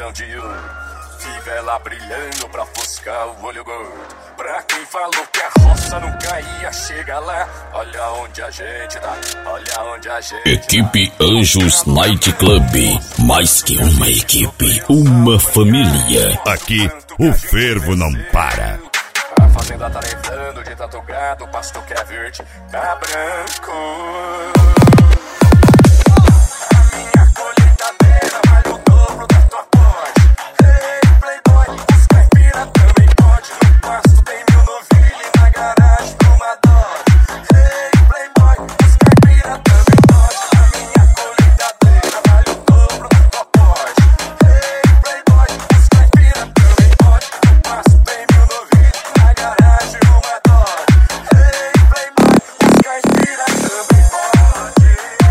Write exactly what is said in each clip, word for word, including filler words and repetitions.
coração de ouro. Fivela brilhando pra ofuscar o olho gordo. Pra quem falou que a roça nunca ia chegar lá, olha onde a gente tá, olha onde a gente Equipe tá. Anjos Night Club. Mais que uma equipe, uma família. Aqui o fervo não para. A fazenda tá levando de tanto gado, o pasto que é verde tá branco. A minha colheitadeira vale o dobro da tua porte. Hey, playboy, os caipira também pode. No pasto tem mil novilhas e na garagem uma Dodge. Hey, playboy, os caipira também pode. A minha colheitadeira vale o dobro da tua porte. Hey, playboy, os caipira também pode. No pasto tem mil novilhas e na garagem uma Dodge. Hey, playboy, os caipira também pode.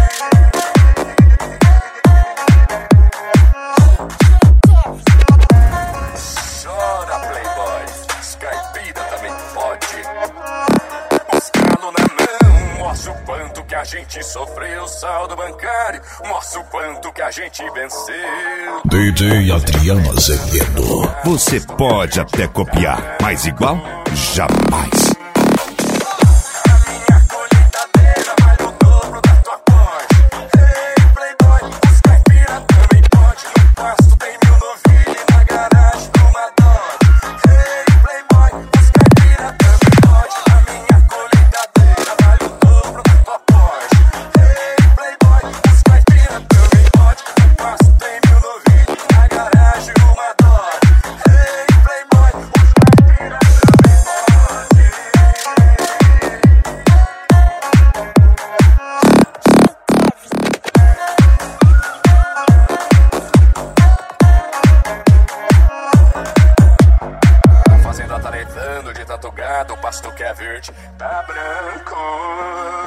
Chora, playboy, os caipira também pode. Os calo na mão, mostra o quanto que a gente sofreu. Saldo bancário, mostra o quanto que a gente venceu. D J Adriano Azevedo. Você pode até copiar, mas igual, jamais. A minha colheitadeira vale o dobro da tua porte. Hey, playboy, os caipira também pode. No pasto tem mil novilhas e na garagem uma Dodge. Hey, playboy, os caipira também pode. A minha colheitadeira vale o dobro da tua porte. Hey, playboy, os caipira também pode. No pasto tem mil novilhas e na garagem uma Dodge. Hey, playboy, os caipira também pode. A fazenda tá levando de tanto gado, o pasto que é verde tá branco.